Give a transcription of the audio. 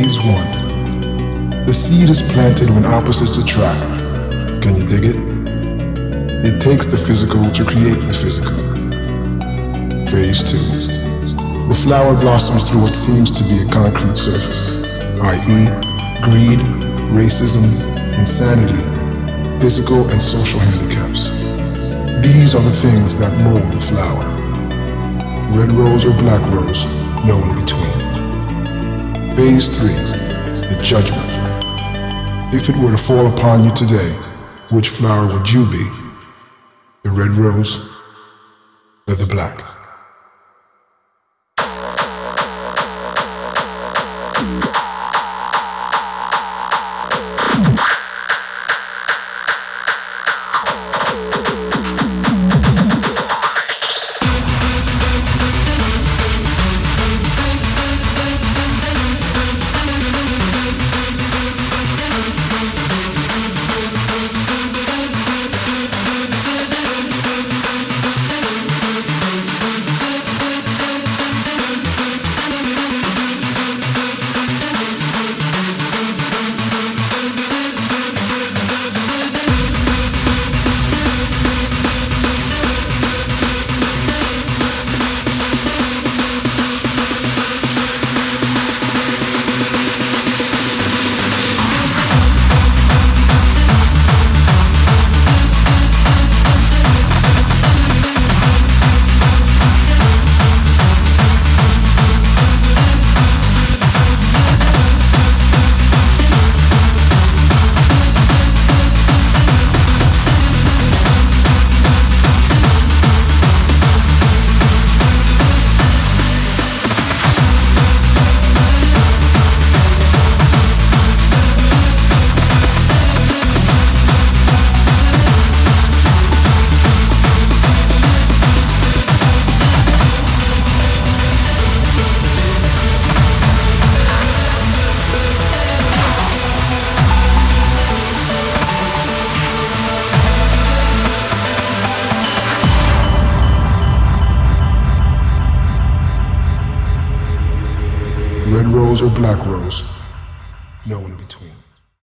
Phase 1. The seed is planted when opposites attract. Can you dig it? It takes the physical to create the physical. Phase 2. The flower blossoms through what seems to be a concrete surface, i.e., greed, racism, insanity, physical and social handicaps. These are the things that mold the flower. Red rose or black rose, no in between. Phase 3, the judgment. If it were to fall upon you today, which flower would you be? The red rose or the black? Red rose or black rose, no in between.